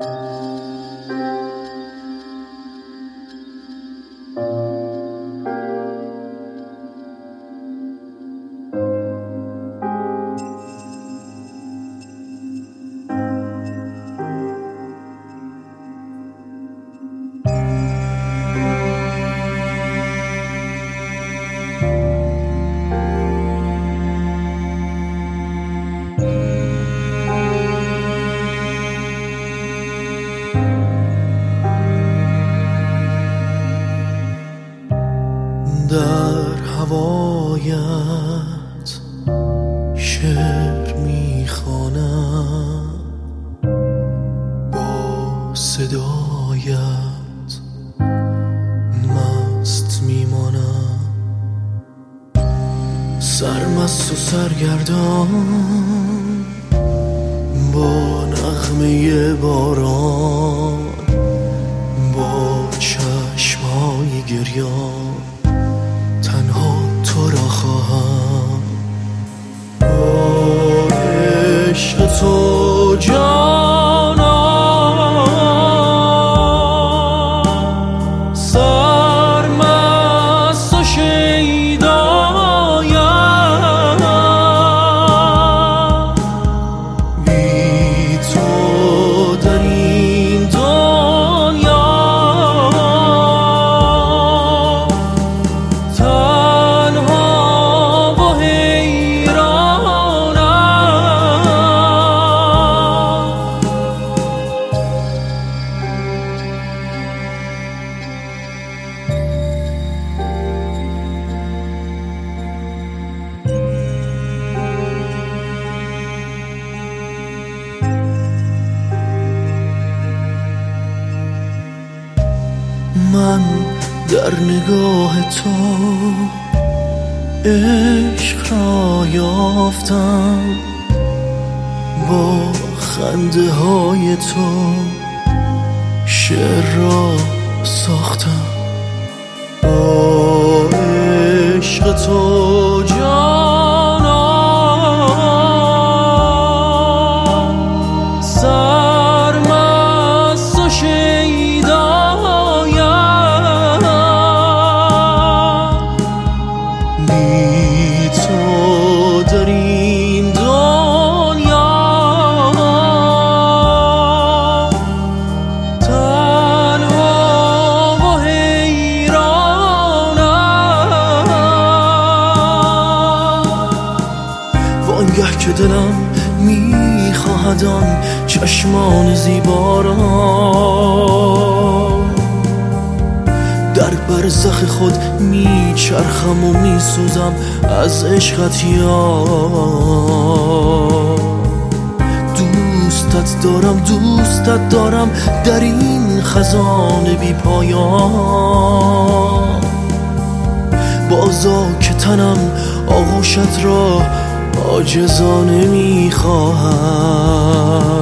در هوایت شعر میخوانم، با صدایت مست میمانم، سرمست و سرگردان با نغمه باران، با چشمهای گریان تنها تو را خواهم. با عشق تو جانا سرمست و شیدایم، بی تو در این دنیا من در نگاه تو عشق را یافتم، با خنده های تو شعر را ساختم. با عشق تو جانا سرمست و بی تو در این دنیا تنها و حیرانم. وانگه که دلم میخواهد آن چشمان زیبا را، در برزخ خود میچرخم و میسوزم از عشقت یار. دوستت دارم در این خزان بی پایان. بازا که تنم آغوشت را عاجزانه میخواهم.